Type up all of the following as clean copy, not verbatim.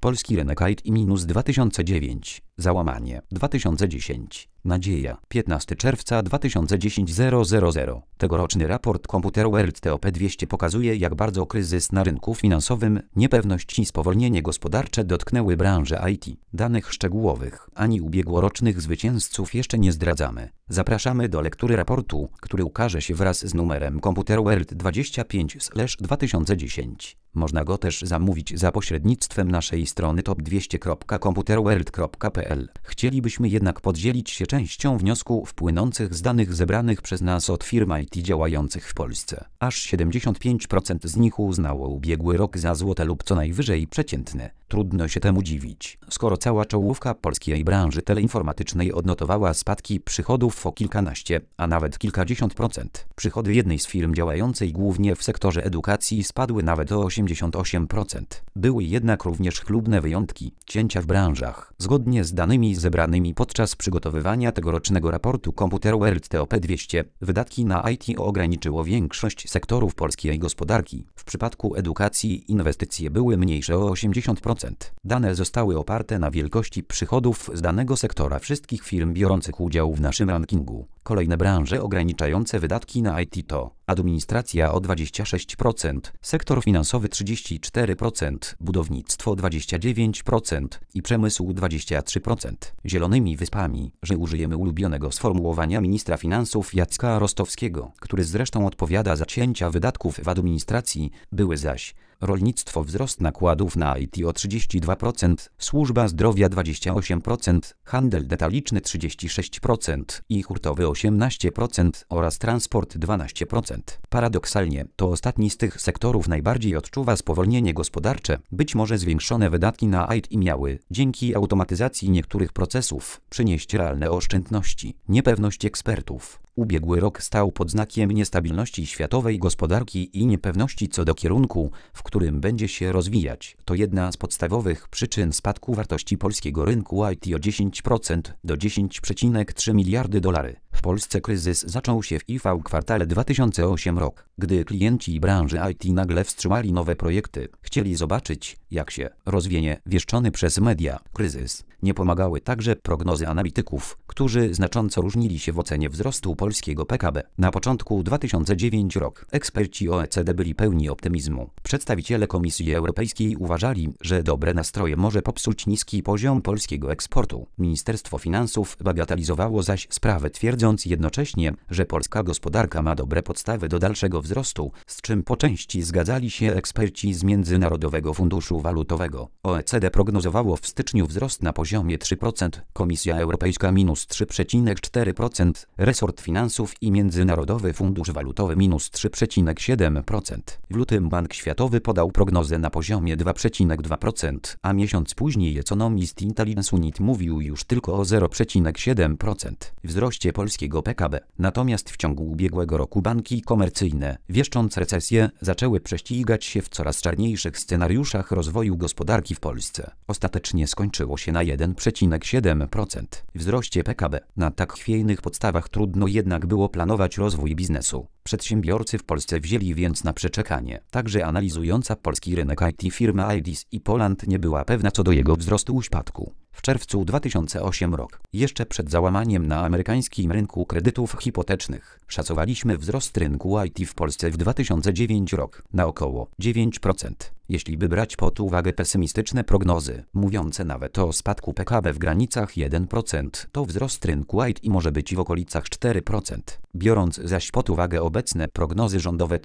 Polski rynek IT minus 2009. Załamanie 2010. Nadzieja 15 czerwca 2010 000. Tegoroczny raport Computerworld TOP 200 pokazuje, jak bardzo kryzys na rynku finansowym, niepewność i spowolnienie gospodarcze dotknęły branżę IT. Danych szczegółowych ani ubiegłorocznych zwycięzców jeszcze nie zdradzamy. Zapraszamy do lektury raportu, który ukaże się wraz z numerem Computerworld 25/2010. Można go też zamówić za pośrednictwem naszej strony top200.computerworld.pl. Chcielibyśmy jednak podzielić się częścią wniosków płynących z danych zebranych przez nas od firm IT działających w Polsce. Aż 75% z nich uznało ubiegły rok za złote lub co najwyżej przeciętny. Trudno się temu dziwić, skoro cała czołówka polskiej branży teleinformatycznej odnotowała spadki przychodów o kilkanaście, a nawet kilkadziesiąt procent. Przychody jednej z firm działającej głównie w sektorze edukacji spadły nawet o 88%. Były jednak również chlubne wyjątki, cięcia w branżach. Zgodnie z danymi zebranymi podczas przygotowywania tegorocznego raportu Computerworld TOP 200, wydatki na IT ograniczyło większość sektorów polskiej gospodarki. W przypadku edukacji inwestycje były mniejsze o 80%. Dane zostały oparte na wielkości przychodów z danego sektora wszystkich firm biorących udział w naszym rankingu. Kolejne branże ograniczające wydatki na IT to administracja o 26%, sektor finansowy 34%, budownictwo 29% i przemysł 23%. Zielonymi wyspami, że użyjemy ulubionego sformułowania ministra finansów Jacka Rostowskiego, który zresztą odpowiada za cięcia wydatków w administracji, były zaś rolnictwo wzrost nakładów na IT o 32%, służba zdrowia 28%, handel detaliczny 36% i hurtowy 18% oraz transport 12%. Paradoksalnie, to ostatni z tych sektorów najbardziej odczuwa spowolnienie gospodarcze. Być może zwiększone wydatki na IT miały, dzięki automatyzacji niektórych procesów, przynieść realne oszczędności. Niepewność ekspertów. Ubiegły rok stał pod znakiem niestabilności światowej gospodarki i niepewności co do kierunku, w którym będzie się rozwijać. To jedna z podstawowych przyczyn spadku wartości polskiego rynku IT o 10% do 10,3 miliardy dolarów. W Polsce kryzys zaczął się w IV kwartale 2008 rok, gdy klienci branży IT nagle wstrzymali nowe projekty. Chcieli zobaczyć, jak się rozwinie wieszczony przez media kryzys. Nie pomagały także prognozy analityków, którzy znacząco różnili się w ocenie wzrostu polskiego PKB. Na początku 2009 rok eksperci OECD byli pełni optymizmu. Przedstawiciele Komisji Europejskiej uważali, że dobre nastroje może popsuć niski poziom polskiego eksportu. Ministerstwo Finansów bagatelizowało zaś sprawę, twierdząc jednocześnie, że polska gospodarka ma dobre podstawy do dalszego wzrostu, z czym po części zgadzali się eksperci z Międzynarodowego Funduszu Walutowego. OECD prognozowało w styczniu wzrost na poziomie 3%, Komisja Europejska minus 3,4%, resort finansów i Międzynarodowy Fundusz Walutowy minus 3,7%. W lutym Bank Światowy podał prognozę na poziomie 2,2%, a miesiąc później Economist Intelligence Unit mówił już tylko o 0,7% wzroście polskiego PKB. Natomiast w ciągu ubiegłego roku banki komercyjne, wieszcząc recesję, zaczęły prześcigać się w coraz czarniejszych scenariuszach rozwoju gospodarki w Polsce. Ostatecznie skończyło się na 1,7% wzroście PKB. Na tak chwiejnych podstawach trudno jednak było planować rozwój biznesu. Przedsiębiorcy w Polsce wzięli więc na przeczekanie. Także analizująca polski rynek IT firma IDIS i Poland nie była pewna co do jego wzrostu upadku. W czerwcu 2008 rok, jeszcze przed załamaniem na amerykańskim rynku kredytów hipotecznych, szacowaliśmy wzrost rynku IT w Polsce w 2009 rok na około 9%. Jeśli by brać pod uwagę pesymistyczne prognozy, mówiące nawet o spadku PKB w granicach 1%, to wzrost rynku IT może być w okolicach 4%. Biorąc zaś pod uwagę obecne prognozy rządowe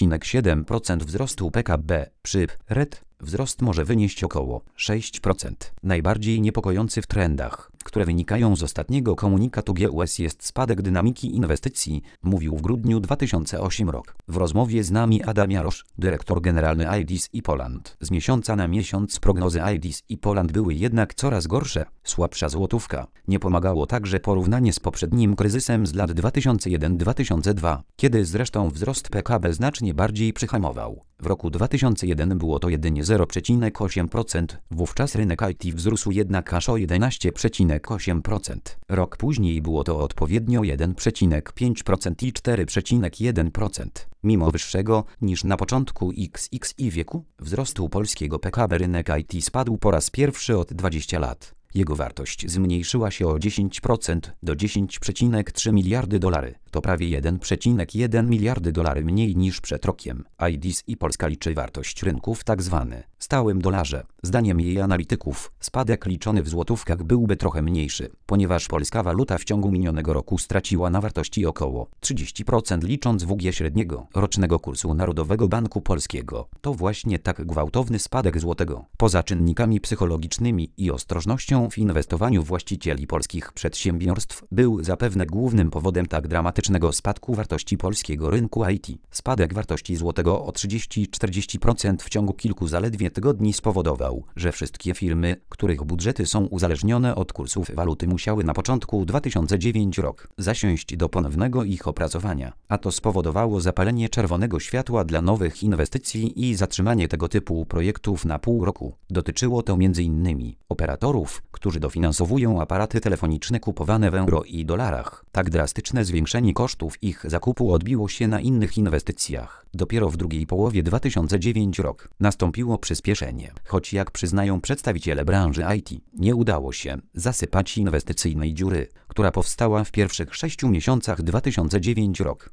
3,7% wzrostu PKB, przy RET wzrost może wynieść około 6%. Najbardziej niepokojący w trendach, które wynikają z ostatniego komunikatu GUS jest spadek dynamiki inwestycji, mówił w grudniu 2008 rok. W rozmowie z nami Adam Jarosz, dyrektor generalny IDIS i Poland. Z miesiąca na miesiąc prognozy IDIS i Poland były jednak coraz gorsze. Słabsza złotówka. Nie pomagało także porównanie z poprzednim kryzysem z lat 2001-2002, kiedy zresztą wzrost PKB znacznie bardziej przyhamował. W roku 2001 było to jedynie 0,8%, wówczas rynek IT wzrósł jednak aż o 11,2%. 2,8%. Rok później było to odpowiednio 1,5% i 4,1%. Mimo wyższego niż na początku XXI wieku wzrostu polskiego PKB rynek IT spadł po raz pierwszy od 20 lat. Jego wartość zmniejszyła się o 10% do $10,3 miliardy. To prawie $1,1 miliardy mniej niż przed rokiem. IDC i Polska liczy wartość rynku w tzw. stałym dolarze. Zdaniem jej analityków spadek liczony w złotówkach byłby trochę mniejszy, ponieważ polska waluta w ciągu minionego roku straciła na wartości około 30% licząc WG średniego rocznego kursu Narodowego Banku Polskiego. To właśnie tak gwałtowny spadek złotego, poza czynnikami psychologicznymi i ostrożnością w inwestowaniu właścicieli polskich przedsiębiorstw, był zapewne głównym powodem tak dramatycznego spadku wartości polskiego rynku IT. Spadek wartości złotego o 30–40% w ciągu kilku zaledwie tygodni spowodował, że wszystkie firmy, których budżety są uzależnione od kursów waluty, musiały na początku 2009 roku zasiąść do ponownego ich opracowania, a to spowodowało zapalenie czerwonego światła dla nowych inwestycji i zatrzymanie tego typu projektów na pół roku. Dotyczyło to m.in. operatorów, którzy dofinansowują aparaty telefoniczne kupowane w euro i dolarach. Tak drastyczne zwiększenie kosztów ich zakupu odbiło się na innych inwestycjach. Dopiero w drugiej połowie 2009 roku nastąpiło przyspieszenie, choć jak przyznają przedstawiciele branży IT, nie udało się zasypać inwestycyjnej dziury, która powstała w pierwszych 6 miesiącach 2009 roku.